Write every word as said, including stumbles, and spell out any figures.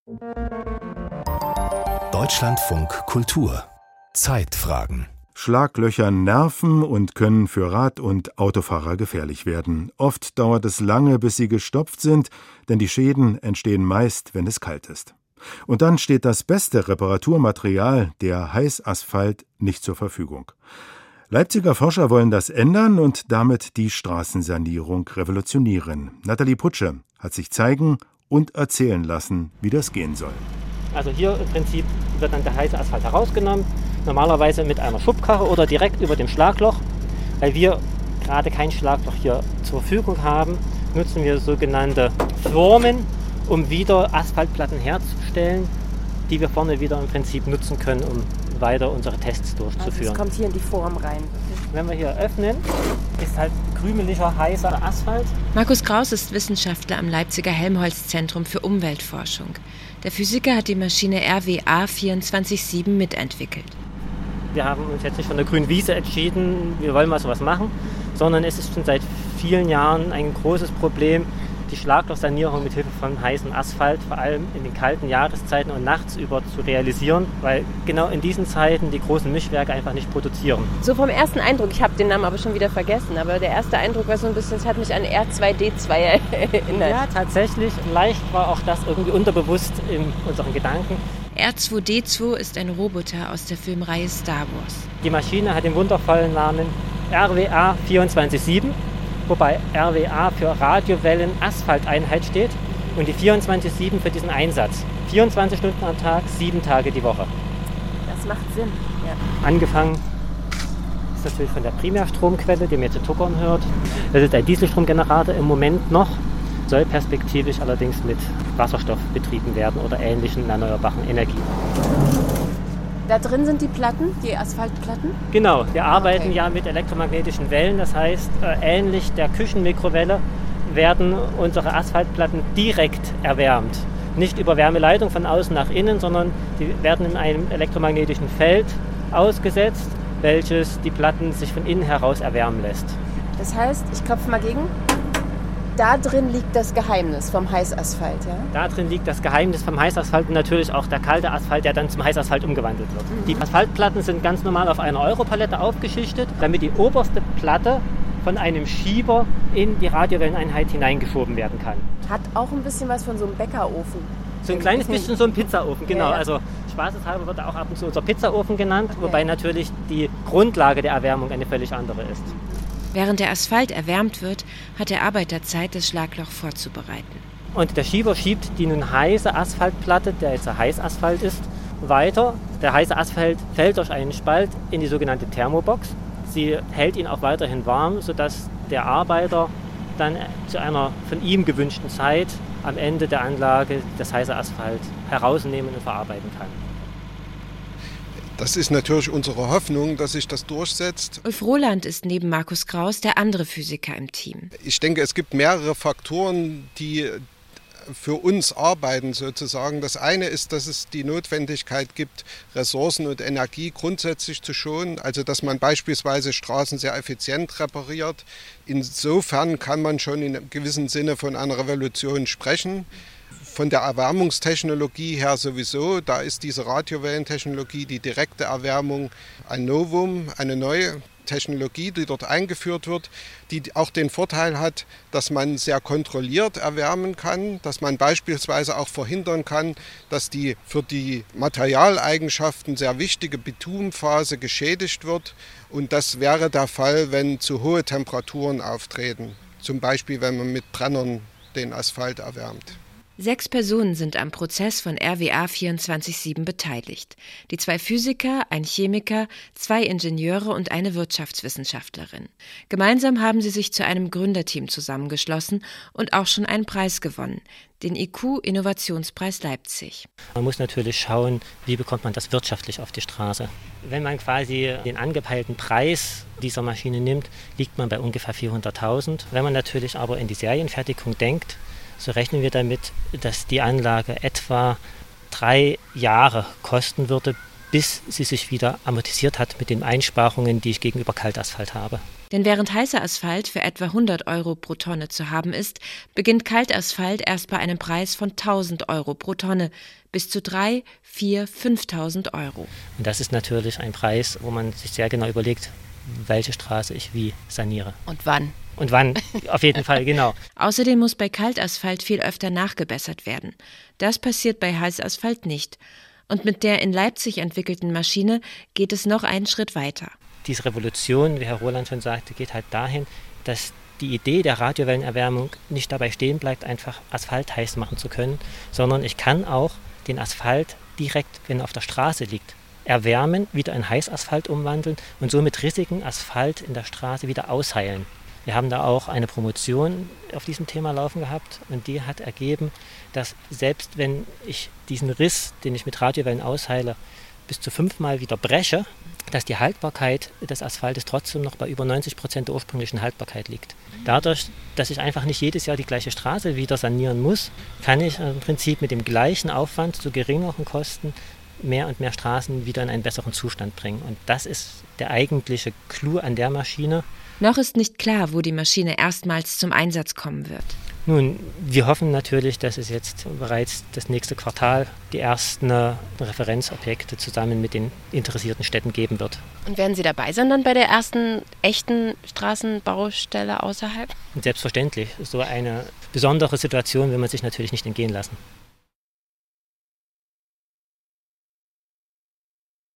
Deutschlandfunk Kultur Zeitfragen. Schlaglöcher nerven und können für Rad- und Autofahrer gefährlich werden. Oft dauert es lange, bis sie gestopft sind, denn die Schäden entstehen meist, wenn es kalt ist. Und dann steht das beste Reparaturmaterial, der Heißasphalt, nicht zur Verfügung. Leipziger Forscher wollen das ändern und damit die Straßensanierung revolutionieren. Nathalie Putsche hat sich zeigen und erzählen lassen, wie das gehen soll. Also hier im Prinzip wird dann der heiße Asphalt herausgenommen, normalerweise mit einer Schubkarre oder direkt über dem Schlagloch. Weil wir gerade kein Schlagloch hier zur Verfügung haben, nutzen wir sogenannte Formen, um wieder Asphaltplatten herzustellen, die wir vorne wieder im Prinzip nutzen können, um weiter unsere Tests durchzuführen. Also es kommt hier in die Form rein. Wenn wir hier öffnen, ist halt krümeliger, heißer Asphalt. Markus Kraus ist Wissenschaftler am Leipziger Helmholtz-Zentrum für Umweltforschung. Der Physiker hat die Maschine R W A vierundzwanzig sieben mitentwickelt. Wir haben uns jetzt nicht von der grünen Wiese entschieden, wir wollen mal sowas machen, sondern es ist schon seit vielen Jahren ein großes Problem, die Schlaglochsanierung mit Hilfe von heißem Asphalt, vor allem in den kalten Jahreszeiten und nachts über zu realisieren, weil genau in diesen Zeiten die großen Mischwerke einfach nicht produzieren. So vom ersten Eindruck, ich habe den Namen aber schon wieder vergessen, aber der erste Eindruck war so ein bisschen, es hat mich an R zwei D zwei erinnert. Ja, tatsächlich, leicht war auch das irgendwie unterbewusst in unseren Gedanken. R zwei D zwei ist ein Roboter aus der Filmreihe Star Wars. Die Maschine hat den wundervollen Namen R W A vierundzwanzig sieben. Wobei R W A für Radiowellen-Asphalteinheit steht und die vierundzwanzig sieben für diesen Einsatz. vierundzwanzig Stunden am Tag, sieben Tage die Woche. Das macht Sinn, ja. Angefangen ist natürlich von der Primärstromquelle, die man jetzt in Tuckern hört. Das ist ein Dieselstromgenerator im Moment noch, soll perspektivisch allerdings mit Wasserstoff betrieben werden oder ähnlichen erneuerbaren Energien. Da drin sind die Platten, die Asphaltplatten? Genau, wir arbeiten Okay. ja mit elektromagnetischen Wellen, das heißt, äh, ähnlich der Küchenmikrowelle werden unsere Asphaltplatten direkt erwärmt. Nicht über Wärmeleitung von außen nach innen, sondern die werden in einem elektromagnetischen Feld ausgesetzt, welches die Platten sich von innen heraus erwärmen lässt. Das heißt, ich klopfe mal gegen. Da drin liegt das Geheimnis vom Heißasphalt, ja? Da drin liegt das Geheimnis vom Heißasphalt und natürlich auch der kalte Asphalt, der dann zum Heißasphalt umgewandelt wird. Mhm. Die Asphaltplatten sind ganz normal auf einer Europalette aufgeschichtet, damit die oberste Platte von einem Schieber in die Radiowelleneinheit hineingeschoben werden kann. Hat auch ein bisschen was von so einem Bäckerofen. So ein kleines bisschen so ein Pizzaofen, genau. Ja, ja. Also spaßeshalber wird er auch ab und zu unser Pizzaofen genannt, Okay. wobei natürlich die Grundlage der Erwärmung eine völlig andere ist. Während der Asphalt erwärmt wird, hat der Arbeiter Zeit, das Schlagloch vorzubereiten. Und der Schieber schiebt die nun heiße Asphaltplatte, der jetzt ein Heißasphalt ist, weiter. Der heiße Asphalt fällt durch einen Spalt in die sogenannte Thermobox. Sie hält ihn auch weiterhin warm, sodass der Arbeiter dann zu einer von ihm gewünschten Zeit am Ende der Anlage das heiße Asphalt herausnehmen und verarbeiten kann. Das ist natürlich unsere Hoffnung, dass sich das durchsetzt. Ulf Roland ist neben Markus Kraus der andere Physiker im Team. Ich denke, es gibt mehrere Faktoren, die für uns arbeiten sozusagen. Das eine ist, dass es die Notwendigkeit gibt, Ressourcen und Energie grundsätzlich zu schonen. Also dass man beispielsweise Straßen sehr effizient repariert. Insofern kann man schon in einem gewissen Sinne von einer Revolution sprechen. Von der Erwärmungstechnologie her sowieso, da ist diese Radiowellentechnologie, die direkte Erwärmung, ein Novum, eine neue Technologie, die dort eingeführt wird, die auch den Vorteil hat, dass man sehr kontrolliert erwärmen kann, dass man beispielsweise auch verhindern kann, dass die für die Materialeigenschaften sehr wichtige Bitumenphase geschädigt wird. Und das wäre der Fall, wenn zu hohe Temperaturen auftreten, zum Beispiel wenn man mit Brennern den Asphalt erwärmt. Sechs Personen sind am Prozess von R W A vierundzwanzig sieben beteiligt. Die zwei Physiker, ein Chemiker, zwei Ingenieure und eine Wirtschaftswissenschaftlerin. Gemeinsam haben sie sich zu einem Gründerteam zusammengeschlossen und auch schon einen Preis gewonnen, den I Q-Innovationspreis Leipzig. Man muss natürlich schauen, wie bekommt man das wirtschaftlich auf die Straße. Wenn man quasi den angepeilten Preis dieser Maschine nimmt, liegt man bei ungefähr vierhunderttausend. Wenn man natürlich aber in die Serienfertigung denkt, so rechnen wir damit, dass die Anlage etwa drei Jahre kosten würde, bis sie sich wieder amortisiert hat mit den Einsparungen, die ich gegenüber Kaltasphalt habe. Denn während heißer Asphalt für etwa hundert Euro pro Tonne zu haben ist, beginnt Kaltasphalt erst bei einem Preis von tausend Euro pro Tonne bis zu drei, vier, fünftausend Euro. Und das ist natürlich ein Preis, wo man sich sehr genau überlegt, welche Straße ich wie saniere. Und wann? Und wann, auf jeden Fall, genau. Außerdem muss bei Kaltasphalt viel öfter nachgebessert werden. Das passiert bei Heißasphalt nicht. Und mit der in Leipzig entwickelten Maschine geht es noch einen Schritt weiter. Diese Revolution, wie Herr Roland schon sagte, geht halt dahin, dass die Idee der Radiowellenerwärmung nicht dabei stehen bleibt, einfach Asphalt heiß machen zu können, sondern ich kann auch den Asphalt direkt, wenn er auf der Straße liegt, erwärmen, wieder in Heißasphalt umwandeln und somit rissigen Asphalt in der Straße wieder ausheilen. Wir haben da auch eine Promotion auf diesem Thema laufen gehabt und die hat ergeben, dass selbst wenn ich diesen Riss, den ich mit Radiowellen ausheile, bis zu fünfmal wieder breche, dass die Haltbarkeit des Asphaltes trotzdem noch bei über neunzig Prozent der ursprünglichen Haltbarkeit liegt. Dadurch, dass ich einfach nicht jedes Jahr die gleiche Straße wieder sanieren muss, kann ich im Prinzip mit dem gleichen Aufwand zu geringeren Kosten mehr und mehr Straßen wieder in einen besseren Zustand bringen. Und das ist der eigentliche Clou an der Maschine. Noch ist nicht klar, wo die Maschine erstmals zum Einsatz kommen wird. Nun, wir hoffen natürlich, dass es jetzt bereits das nächste Quartal die ersten Referenzobjekte zusammen mit den interessierten Städten geben wird. Und werden Sie dabei sein dann bei der ersten echten Straßenbaustelle außerhalb? Und selbstverständlich, so eine besondere Situation will man sich natürlich nicht entgehen lassen.